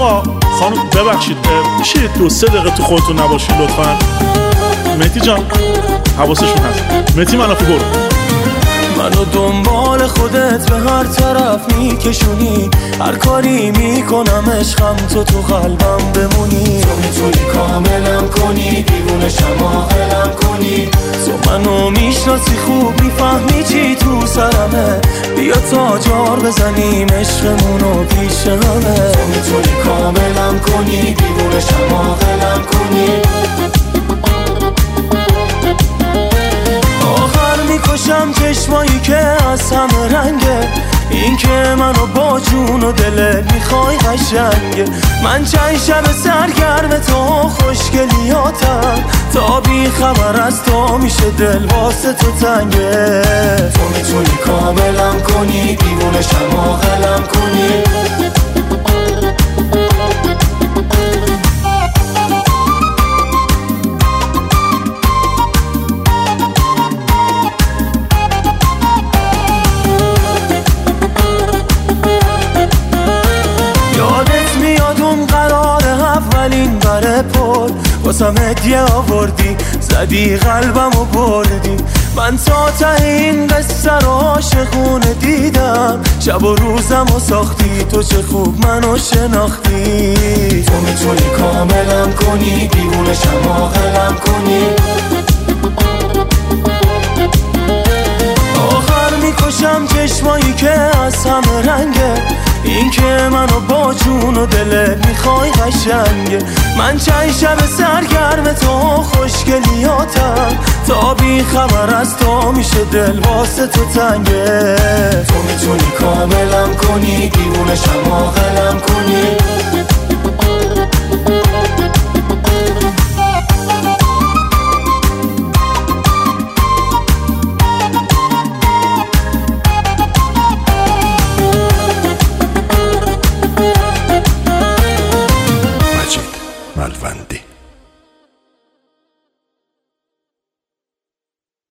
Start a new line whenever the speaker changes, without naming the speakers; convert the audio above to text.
آقا خانم ببخشید میشه 2-3 دقیقه تو خودتون نباشید لطفا. مهدی جان حواسشون هست. مهدی منافی برو.
منو دنبال خودت به هر طرف میکشونی، هر کاری میکنم عشقم تو قلبم بمونی. تو میتونی کاملم کنی، دیوونشم عاقلم کنی. تو منو میشناسی خوب، میفهمی چی تو سرمه. بیا تا جار بزنیم عشقمونو پیش همه. تو میتونی کاملم کنی، دیوونشم عاقلم کنی. میکشم چشمایی که از همه رنگه، این که منو با جون و دلت میخوای قشنگه. من چند شب سرگرم تو خوشگلیاتم، تا بی خبر از تو میشه دل واسه تو تنگه. تو میتونی کاملم کنی، دیوونشم عاقلم کنی. اولین بره پر واسم هدیه آوردی، زدی قلبمو بردی. من تا ته این قصه رو عاشقونه دیدم، شب و روزمو ساختی، تو چه خوب منو شناختی. تو میتونی کاملم کنی، دیوونشم عاقلم کنی. آخر میکشم چشمایی که از همه رنگه، این که منو با جون و دلت میخوای قشنگه. من چند شب سرگرم تو خوشگلیاتم، تا بی خبر از تو میشه دل واسه تو تنگه. تو میتونی کاملم کنی، دیوونشم عاقلم کنی.